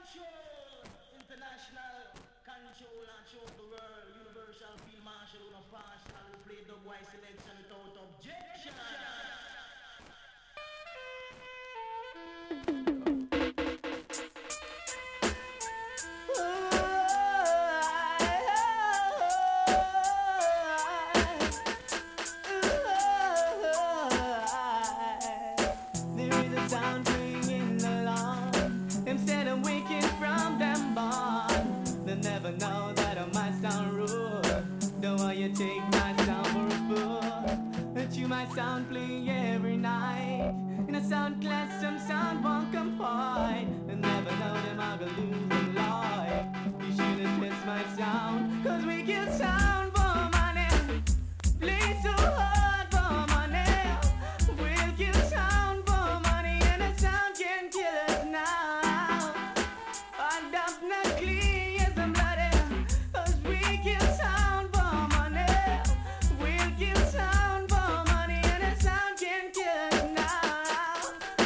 Control international control and show the world. Universal field marshal on a partial. We play dubwise selection without objection. There is a sound ringing along. Instead of waking from them born, they never know that I might sound rude. Don't want you take my sound for a fool. That you my sound play every night. In a sound class, some sound won't come fight. They never know them I gonna lose their life. You shouldn't miss my sound, cause we get sound for money. Play so hard for money. We'll get sound for money, and the sound can kill us now. And definitely is a bloody, cause we get sound for money. We'll get sound for money, and the sound can kill us now.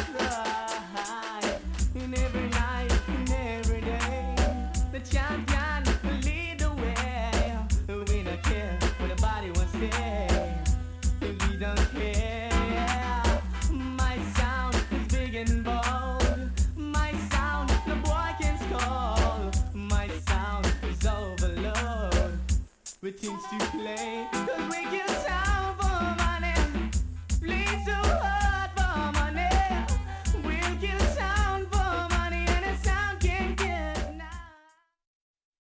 In every night, in every day, the champion will lead the way. We don't care what the body wants to say. We don't care. My sound is big and bold. My sound, the boy can scold. My sound is overload with things to play. Cause we can sound